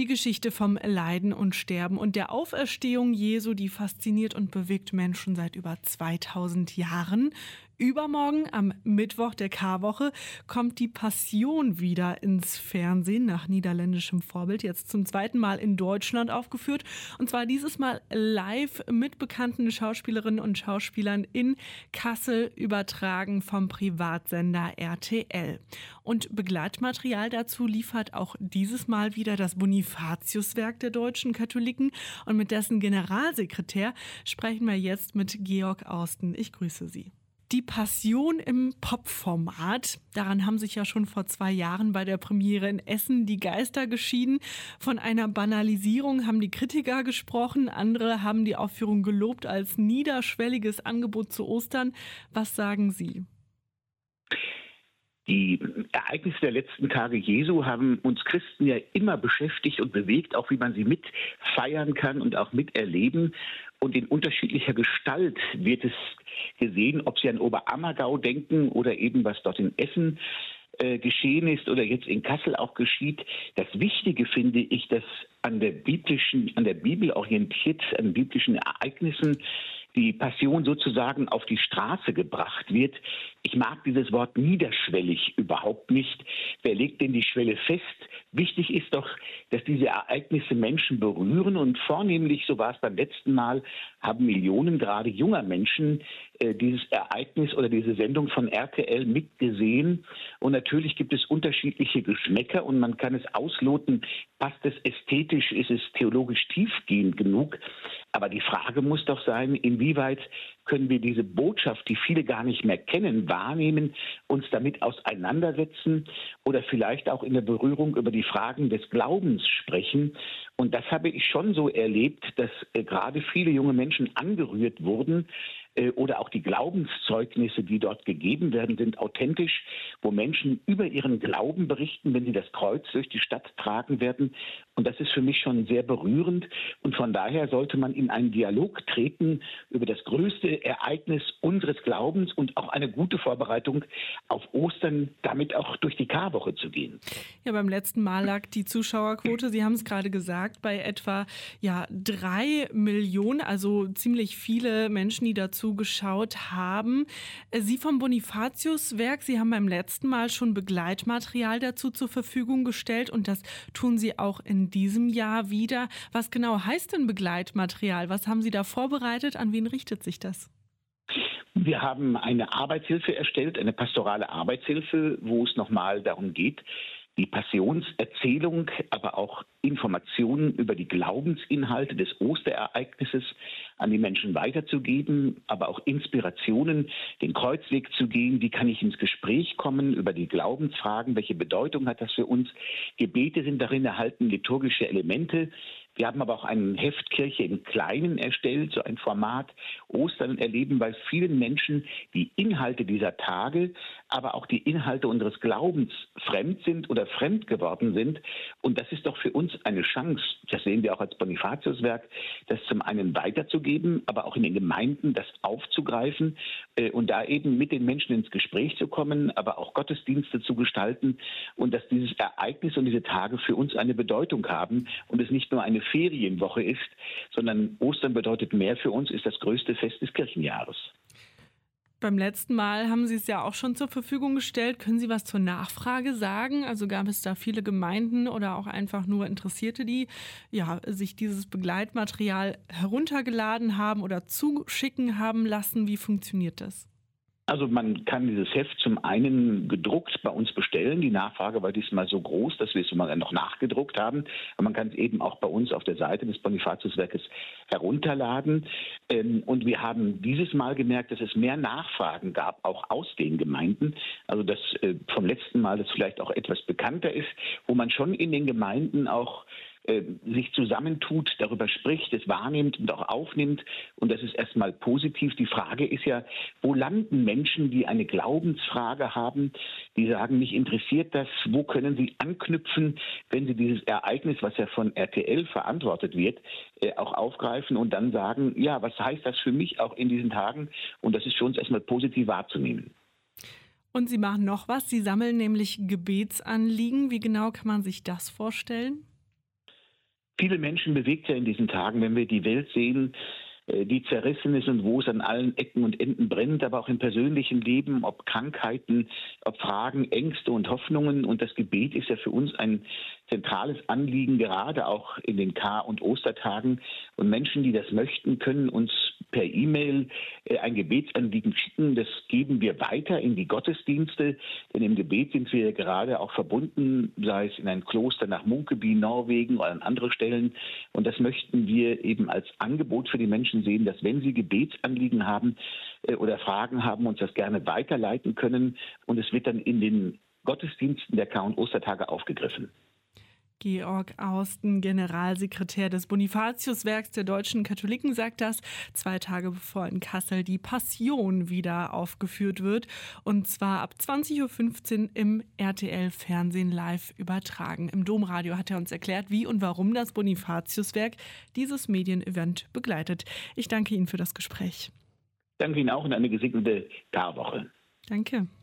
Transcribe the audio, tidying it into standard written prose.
Die Geschichte vom Leiden und Sterben und der Auferstehung Jesu, die fasziniert und bewegt Menschen seit über 2000 Jahren. Übermorgen, am Mittwoch der Karwoche, kommt die Passion wieder ins Fernsehen nach niederländischem Vorbild. Jetzt zum zweiten Mal in Deutschland aufgeführt. Und zwar dieses Mal live mit bekannten Schauspielerinnen und Schauspielern in Kassel, übertragen vom Privatsender RTL. Und Begleitmaterial dazu liefert auch dieses Mal wieder das Bonifatiuswerk der deutschen Katholiken. Und mit dessen Generalsekretär sprechen wir jetzt mit Georg Austen. Ich grüße Sie. Die Passion im Pop-Format, daran haben sich ja schon vor 2 Jahren bei der Premiere in Essen die Geister geschieden. Von einer Banalisierung haben die Kritiker gesprochen, andere haben die Aufführung gelobt als niederschwelliges Angebot zu Ostern. Was sagen Sie? Die Ereignisse der letzten Tage Jesu haben uns Christen ja immer beschäftigt und bewegt, auch wie man sie mitfeiern kann und auch miterleben. Und in unterschiedlicher Gestalt wird es gesehen, ob Sie an Oberammergau denken oder eben was dort in Essen geschehen ist oder jetzt in Kassel auch geschieht. Das Wichtige finde ich, dass an der Bibel orientiert, an biblischen Ereignissen die Passion sozusagen auf die Straße gebracht wird. Ich mag dieses Wort niederschwellig überhaupt nicht. Wer legt denn die Schwelle fest? Wichtig ist doch, dass diese Ereignisse Menschen berühren und vornehmlich, so war es beim letzten Mal, haben Millionen gerade junger Menschen dieses Ereignis oder diese Sendung von RTL mitgesehen. Und natürlich gibt es unterschiedliche Geschmäcker und man kann es ausloten, passt es ästhetisch, ist es theologisch tiefgehend genug. Aber die Frage muss doch sein, inwieweit können wir diese Botschaft, die viele gar nicht mehr kennen, wahrnehmen, uns damit auseinandersetzen oder vielleicht auch in der Berührung über die Fragen des Glaubens sprechen. Und das habe ich schon so erlebt, dass gerade viele junge Menschen angerührt wurden oder auch die Glaubenszeugnisse, die dort gegeben werden, sind authentisch, wo Menschen über ihren Glauben berichten, wenn sie das Kreuz durch die Stadt tragen werden. Und das ist für mich schon sehr berührend. Und von daher sollte man in einen Dialog treten über das größte Ereignis unseres Glaubens und auch eine gute Vorbereitung auf Ostern, damit auch durch die Karwoche zu gehen. Ja, beim letzten Mal lag die Zuschauerquote, Sie haben es gerade gesagt, bei etwa 3 Millionen, also ziemlich viele Menschen, die dazu geschaut haben. Sie vom Bonifatiuswerk, Sie haben beim letzten Mal schon Begleitmaterial dazu zur Verfügung gestellt und das tun Sie auch in diesem Jahr wieder. Was genau heißt denn Begleitmaterial? Was haben Sie da vorbereitet? An wen richtet sich das? Wir haben eine Arbeitshilfe erstellt, eine pastorale Arbeitshilfe, wo es nochmal darum geht, die Passionserzählung, aber auch Informationen über die Glaubensinhalte des Osterereignisses an die Menschen weiterzugeben, aber auch Inspirationen, den Kreuzweg zu gehen, wie kann ich ins Gespräch kommen über die Glaubensfragen, welche Bedeutung hat das für uns. Gebete sind darin erhalten, liturgische Elemente. Wir haben aber auch ein Heft Kirche im Kleinen erstellt, so ein Format Ostern erleben, weil vielen Menschen die Inhalte dieser Tage, aber auch die Inhalte unseres Glaubens fremd sind oder fremd geworden sind. Und das ist doch für uns eine Chance, das sehen wir auch als Bonifatiuswerk, das zum einen weiterzugeben, aber auch in den Gemeinden das aufzugreifen und da eben mit den Menschen ins Gespräch zu kommen, aber auch Gottesdienste zu gestalten und dass dieses Ereignis und diese Tage für uns eine Bedeutung haben und es nicht nur eine Ferienwoche ist, sondern Ostern bedeutet mehr für uns, ist das größte Fest des Kirchenjahres. Beim letzten Mal haben Sie es ja auch schon zur Verfügung gestellt. Können Sie was zur Nachfrage sagen? Also gab es da viele Gemeinden oder auch einfach nur Interessierte, die sich dieses Begleitmaterial heruntergeladen haben oder zuschicken haben lassen? Wie funktioniert das? Also man kann dieses Heft zum einen gedruckt bei uns bestellen. Die Nachfrage war diesmal so groß, dass wir es mal noch nachgedruckt haben. Aber man kann es eben auch bei uns auf der Seite des Bonifatiuswerkes herunterladen. Und wir haben dieses Mal gemerkt, dass es mehr Nachfragen gab, auch aus den Gemeinden. Also das vom letzten Mal, das vielleicht auch etwas bekannter ist, wo man schon in den Gemeinden auch sich zusammentut, darüber spricht, es wahrnimmt und auch aufnimmt. Und das ist erstmal positiv. Die Frage ist ja, wo landen Menschen, die eine Glaubensfrage haben, die sagen, mich interessiert das, wo können sie anknüpfen, wenn sie dieses Ereignis, was ja von RTL verantwortet wird, auch aufgreifen und dann sagen, ja, was heißt das für mich auch in diesen Tagen? Und das ist für uns erstmal positiv wahrzunehmen. Und Sie machen noch was, Sie sammeln nämlich Gebetsanliegen. Wie genau kann man sich das vorstellen? Viele Menschen bewegt ja in diesen Tagen, wenn wir die Welt sehen, die zerrissen ist und wo es an allen Ecken und Enden brennt, aber auch im persönlichen Leben, ob Krankheiten, ob Fragen, Ängste und Hoffnungen. Und das Gebet ist ja für uns ein zentrales Anliegen, gerade auch in den Kar- und Ostertagen. Und Menschen, die das möchten, können uns per E-Mail ein Gebetsanliegen schicken. Das geben wir weiter in die Gottesdienste, denn im Gebet sind wir gerade auch verbunden, sei es in ein Kloster nach Munkeby, Norwegen oder an andere Stellen. Und das möchten wir eben als Angebot für die Menschen sehen, dass wenn sie Gebetsanliegen haben oder Fragen haben, uns das gerne weiterleiten können. Und es wird dann in den Gottesdiensten der Kar- und Ostertage aufgegriffen. Georg Austen, Generalsekretär des Bonifatiuswerks der deutschen Katholiken, sagt das 2 Tage bevor in Kassel die Passion wieder aufgeführt wird. Und zwar ab 20.15 Uhr im RTL-Fernsehen live übertragen. Im Domradio hat er uns erklärt, wie und warum das Bonifatiuswerk dieses Medienevent begleitet. Ich danke Ihnen für das Gespräch. Danke Ihnen auch und eine gesegnete Karwoche. Danke.